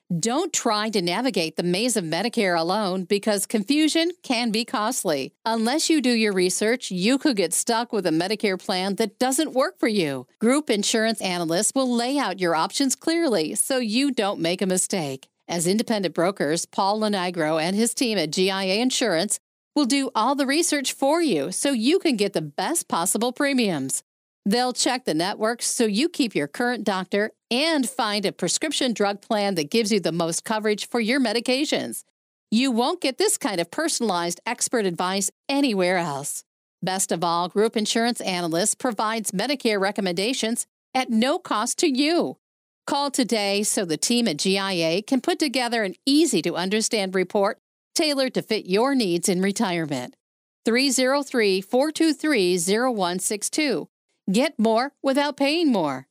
Don't try to navigate the maze of Medicare alone because confusion can be costly. Unless you do your research, you could get stuck with a Medicare plan that doesn't work for you. Group insurance analysts will lay out your options clearly so you don't make a mistake. As independent brokers, Paul Lenigro and his team at GIA Insurance will do all the research for you so you can get the best possible premiums. They'll check the networks so you keep your current doctor and find a prescription drug plan that gives you the most coverage for your medications. You won't get this kind of personalized expert advice anywhere else. Best of all, Group Insurance Analyst provides Medicare recommendations at no cost to you. Call today so the team at GIA can put together an easy-to-understand report tailored to fit your needs in retirement. 303-423-0162. Get more without paying more.